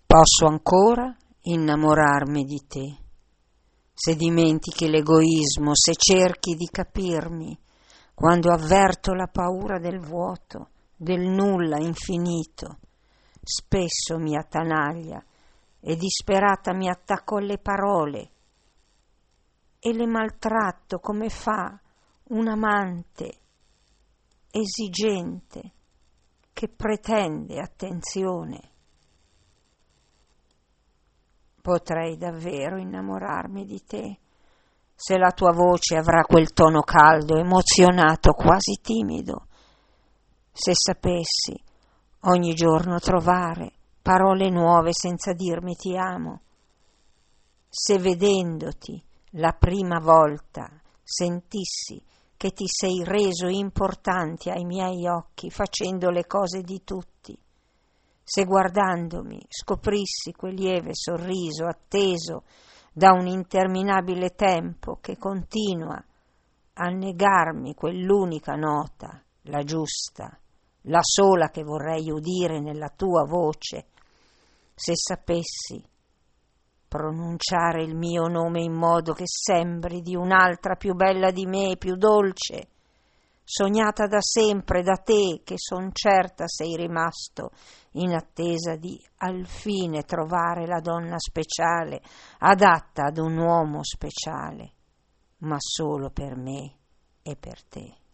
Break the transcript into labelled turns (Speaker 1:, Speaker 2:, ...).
Speaker 1: Posso ancora innamorarmi di te, se dimentichi l'egoismo, se cerchi di capirmi, quando avverto la paura del vuoto, del nulla infinito. Spesso mi attanaglia e disperata mi attacco alle parole e le maltratto come fa un amante esigente che pretende attenzione. Potrei davvero innamorarmi di te, se la tua voce avrà quel tono caldo, emozionato, quasi timido, se sapessi ogni giorno trovare parole nuove senza dirmi ti amo, se vedendoti la prima volta sentissi che ti sei reso importante ai miei occhi facendo le cose di tutti, se guardandomi scoprissi quel lieve sorriso atteso da un interminabile tempo che continua a negarmi quell'unica nota, la giusta, la sola che vorrei udire nella tua voce, se sapessi pronunciare il mio nome in modo che sembri di un'altra più bella di me, più dolce, sognata da sempre da te, che son certa sei rimasto in attesa di alfine trovare la donna speciale, adatta ad un uomo speciale, ma solo per me e per te.